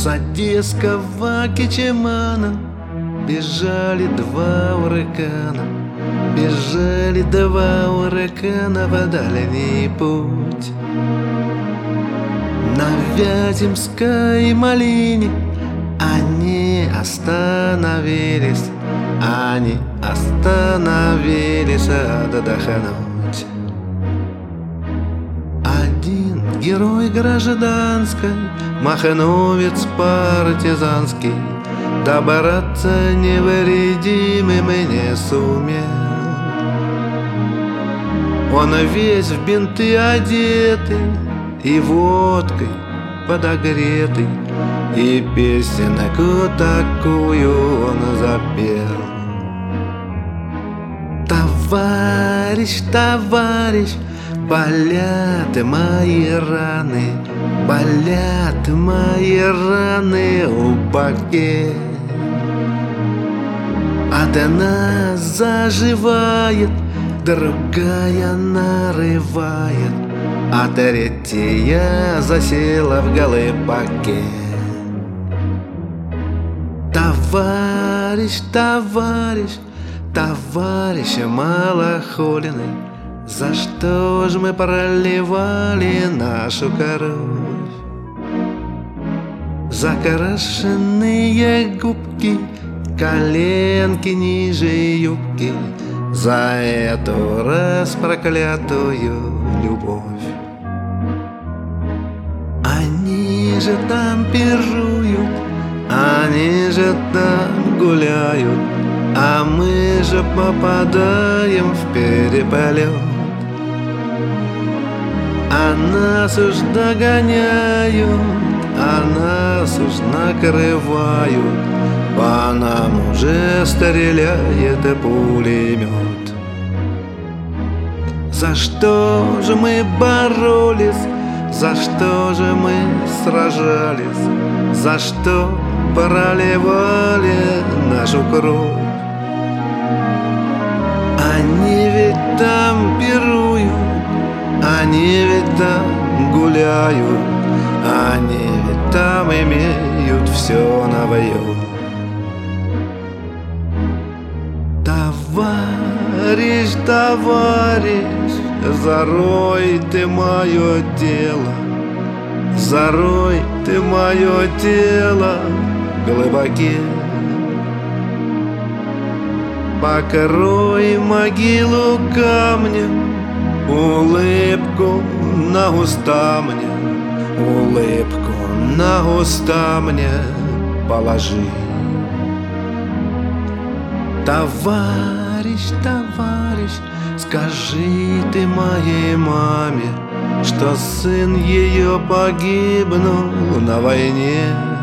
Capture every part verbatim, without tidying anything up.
С одесского Кечемана бежали два урагана, бежали два урагана в дальний путь. На Вяземской малине они остановились, они остановились отдохнуть. Один герой гражданской, махновец партизанский, добраться невредимым не сумел. Он весь в бинты одетый и водкой подогретый, и песенку такую он запел. Товарищ, товарищ, болят мои раны, болят мои раны у боке. Одна заживает, другая нарывает, а третья засела в голыбаке. Товарищ, товарищ, товарищ малохоленный, за что ж мы проливали нашу кровь? Закрашенные губки, коленки ниже юбки, за эту распроклятую любовь. Они же там пируют, они же там гуляют, а мы же попадаем в переполет. А нас уж догоняют, а нас уж накрывают, по нам уже стреляет пулемет. За что же мы боролись, за что же мы сражались, за что проливали нашу кровь? Они ведь там пируют, они ведь там гуляют, они ведь там имеют все навоев. Товарищ, товарищ, зарой ты мое дело, зарой ты мое тело в глубоке. Покрой могилу камнем, улыбку на уста мне, улыбку на уста мне положи. Товарищ, товарищ, скажи ты моей маме, что сын ее погибнул на войне.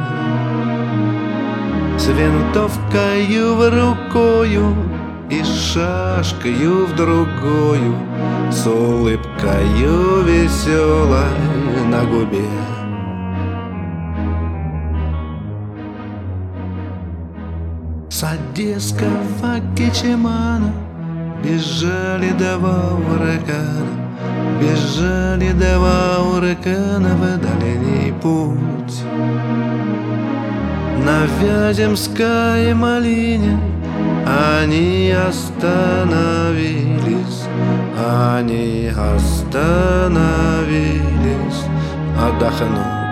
С винтовкою в рукою и шашкою в другую, с улыбкою веселой на губе. С одесского Кечемана бежали два урагана, бежали два урагана в дальний путь. На Вяземской малине они остановились, они остановились отдохнуть.